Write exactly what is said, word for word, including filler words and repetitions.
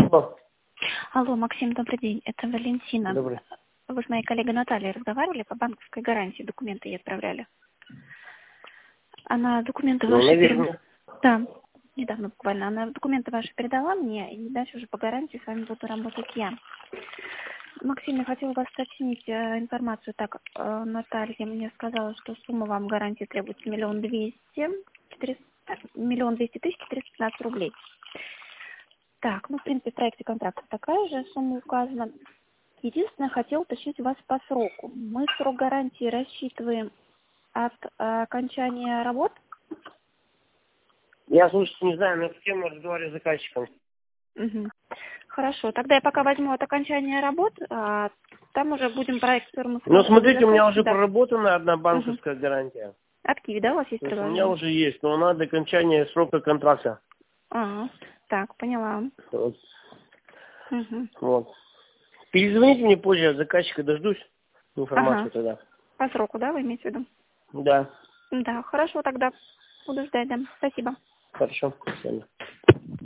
Алло. Алло, Максим, добрый день. Это Валентина. Добрый. Вы с моей коллегой Натальей разговаривали по банковской гарантии, документы ей отправляли. Она документы Ну, ваши наверное. передала. Да, недавно буквально. Она документы ваши передала мне, и дальше уже по гарантии с вами буду работать я. Максим, я хотела вас уточнить э, информацию. Так, э, Наталья мне сказала, что сумма вам гарантии требуется миллион двести, четыреста, миллион двести тысяч четыреста пятнадцать рублей. Так, ну, в принципе, в проекте контракта такая же сумма указана. Единственное, хотел уточнить у вас по сроку. Мы срок гарантии рассчитываем от э, окончания работ. Я, слушайте, не знаю, на эту тему разговариваю с заказчиком. Угу. Хорошо, тогда я пока возьму от окончания работ, а там уже будем проект фирмы Ну, смотрите, у меня уже да. проработана одна Угу. банковская гарантия. От Киви, да, у вас есть То есть у меня предложение? уже есть, но она до окончания срока контракта. Ага, так, поняла. Вот. Угу. Вот. Перезвоните мне позже, от заказчика дождусь информацию Ага, тогда. по сроку, да, вы имеете в виду? Да. Да, хорошо, тогда буду ждать, да. Спасибо. Хорошо. Спасибо.